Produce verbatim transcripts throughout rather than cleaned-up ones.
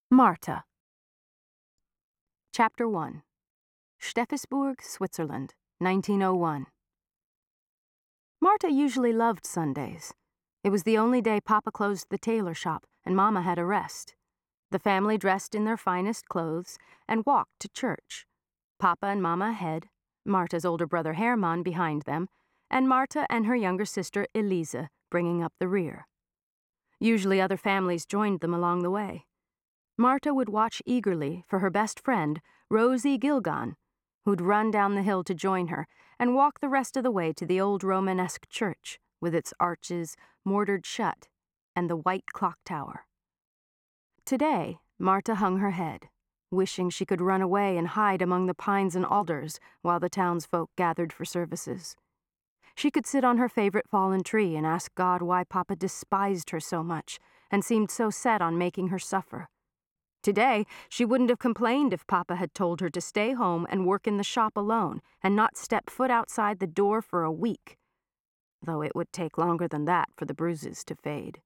Marta. Chapter one. Steffisburg, Switzerland, nineteen oh one. Marta usually loved Sundays. It was the only day Papa closed the tailor shop and Mama had a rest. The family dressed in their finest clothes and walked to church. Papa and Mama ahead, Marta's older brother Hermann behind them, and Marta and her younger sister Elisa bringing up the rear. Usually other families joined them along the way. Marta would watch eagerly for her best friend, Rosie Gilgan, who'd run down the hill to join her and walk the rest of the way to the old Romanesque church with its arches mortared shut and the white clock tower. Today, Marta hung her head, wishing she could run away and hide among the pines and alders while the townsfolk gathered for services. She could sit on her favorite fallen tree and ask God why Papa despised her so much and seemed so set on making her suffer. Today, she wouldn't have complained if Papa had told her to stay home and work in the shop alone and not step foot outside the door for a week, though it would take longer than that for the bruises to fade.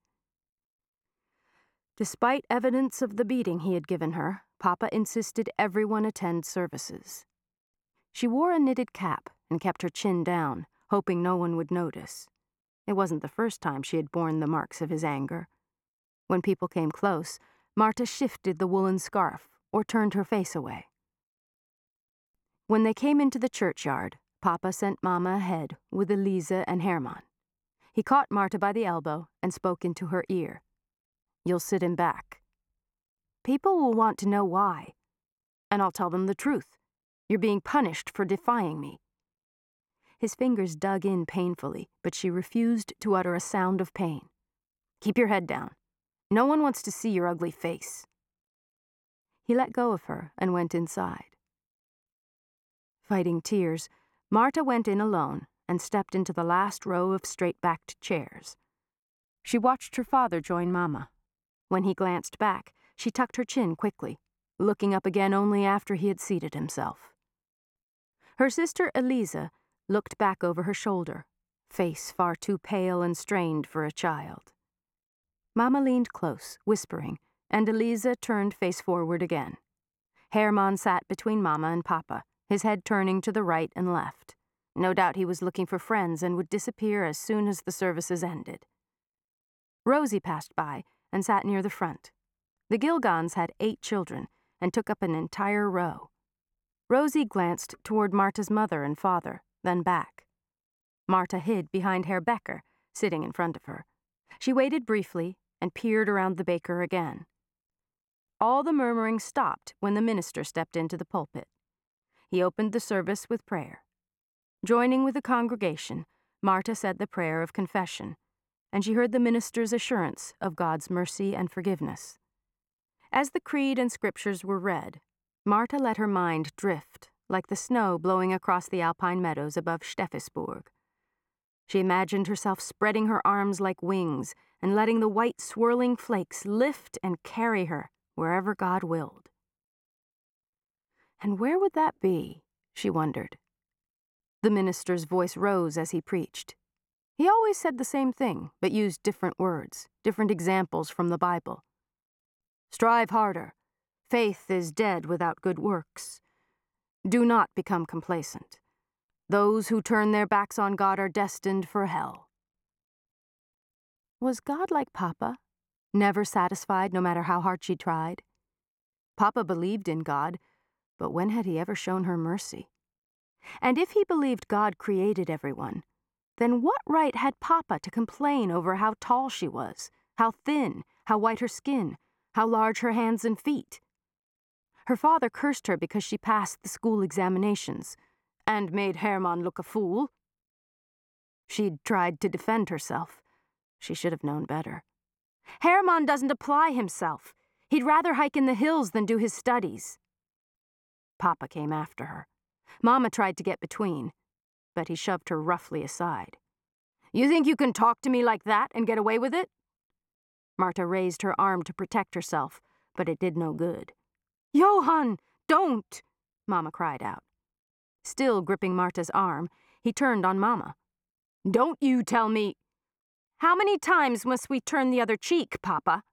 Despite evidence of the beating he had given her, Papa insisted everyone attend services. She wore a knitted cap and kept her chin down, hoping no one would notice. It wasn't the first time she had borne the marks of his anger. When people came close, Marta shifted the woolen scarf or turned her face away. When they came into the churchyard, Papa sent Mama ahead with Elisa and Hermann. He caught Marta by the elbow and spoke into her ear. "You'll sit him back. People will want to know why, and I'll tell them the truth. You're being punished for defying me." His fingers dug in painfully, but she refused to utter a sound of pain. "Keep your head down. No one wants to see your ugly face." He let go of her and went inside. Fighting tears, Marta went in alone and stepped into the last row of straight-backed chairs. She watched her father join Mama. When he glanced back, she tucked her chin quickly, looking up again only after he had seated himself. Her sister Elisa looked back over her shoulder, face far too pale and strained for a child. Mama leaned close, whispering, and Elisa turned face forward again. Hermann sat between Mama and Papa, his head turning to the right and left. No doubt he was looking for friends and would disappear as soon as the services ended. Rosie passed by and sat near the front. The Gilgans had eight children and took up an entire row. Rosie glanced toward Marta's mother and father, then back. Marta hid behind Herr Becker, sitting in front of her. She waited briefly and peered around the baker again. All the murmuring stopped when the minister stepped into the pulpit. He opened the service with prayer. Joining with the congregation, Marta said the prayer of confession, and she heard the minister's assurance of God's mercy and forgiveness. As the creed and scriptures were read, Marta let her mind drift, like the snow blowing across the alpine meadows above Steffisburg. She imagined herself spreading her arms like wings and letting the white swirling flakes lift and carry her wherever God willed. And where would that be? She wondered. The minister's voice rose as he preached. He always said the same thing, but used different words, different examples from the Bible. Strive harder. Faith is dead without good works. Do not become complacent. Those who turn their backs on God are destined for hell. Was God like Papa, never satisfied no matter how hard she tried? Papa believed in God, but when had he ever shown her mercy? And if he believed God created everyone, then what right had Papa to complain over how tall she was, how thin, how white her skin, how large her hands and feet? Her father cursed her because she passed the school examinations, and made Hermann look a fool. She'd tried to defend herself. She should have known better. Hermann doesn't apply himself. He'd rather hike in the hills than do his studies. Papa came after her. Mama tried to get between, but he shoved her roughly aside. You think you can talk to me like that and get away with it? Marta raised her arm to protect herself, but it did no good. Johann, don't! Mama cried out. Still gripping Marta's arm, he turned on Mama. Don't you tell me... How many times must we turn the other cheek, Papa?